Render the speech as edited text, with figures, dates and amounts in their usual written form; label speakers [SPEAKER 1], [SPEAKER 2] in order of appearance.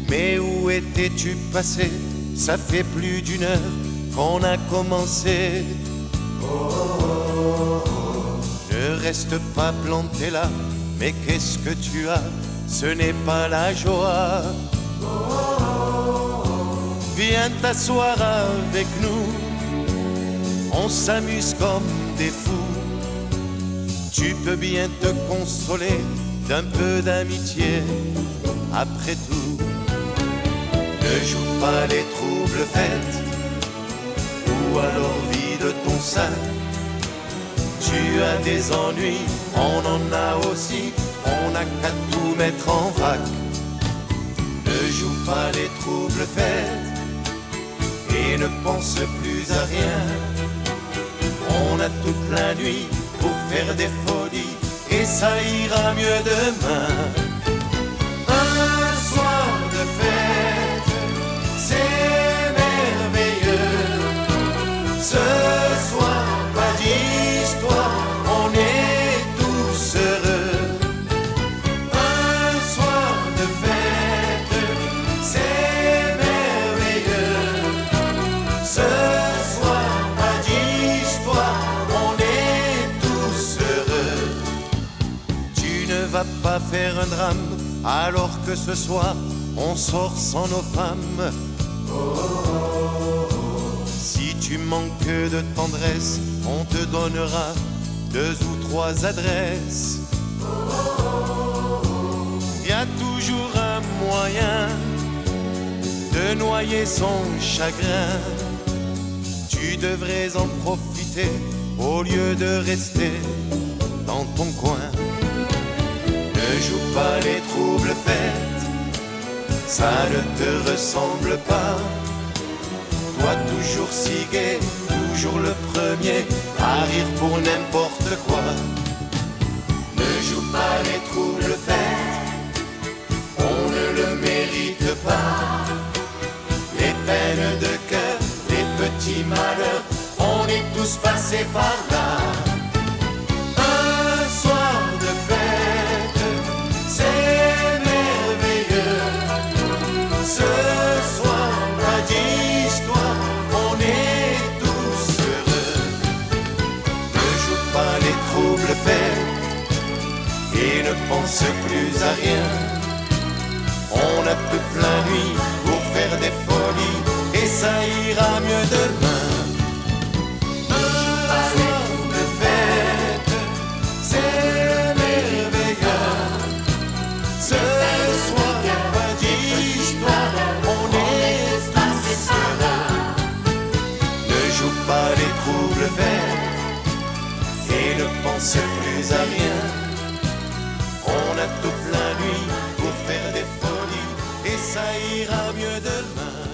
[SPEAKER 1] Mais où étais-tu passé? Ça fait plus d'une heure qu'on a commencé. Ne reste pas planté là, mais qu'est-ce que tu as? Ce n'est pas la joie. Viens t'asseoir avec nous, on s'amuse comme des fous. Tu peux bien te consoler d'un peu d'amitié. Après tout, ne joue pas les troubles fêtes, ou alors vide ton sein. Tu as des ennuis, on en a aussi, on n'a qu'à tout mettre en vrac. Ne joue pas les troubles fêtes et ne pense plus à rien. On a toute la nuit pour faire des folies et ça ira mieux demain. Un soir de fête, c'est merveilleux. Ce soir, pas d'histoire, on est tous heureux. Un soir de fête, c'est merveilleux. Ce soir, pas d'histoire, on est tous heureux. Tu ne vas pas faire un drame alors que ce soir on sort sans nos femmes. Si tu manques de tendresse, on te donnera 2 ou 3 adresses. Y a toujours un moyen de noyer son chagrin. Tu devrais en profiter au lieu de rester dans ton coin. Ne joue pas les troubles fêtes, ça ne te ressemble pas. Toi toujours si gai, toujours le premier à rire pour n'importe quoi. Ne joue pas les troubles fêtes, on ne le mérite pas. Les peines de cœur, les petits malheurs, on est tous passés par là. Un soir de fête, c'est merveilleux. Ce soir, pas d'histoire, on est tous heureux. Ne joue pas les troubles fêtes et ne pense plus à rien. On a toute la nuit pour faire des folies et ça ira mieux demain. Un soir de fête, c'est merveilleux. Ce soir, pas d'histoire, on est tous heureux. Ne joue pas les troubles fêtes et ne pense plus à rien. On a toute la nuit pour faire des folies et ça ira mieux demain.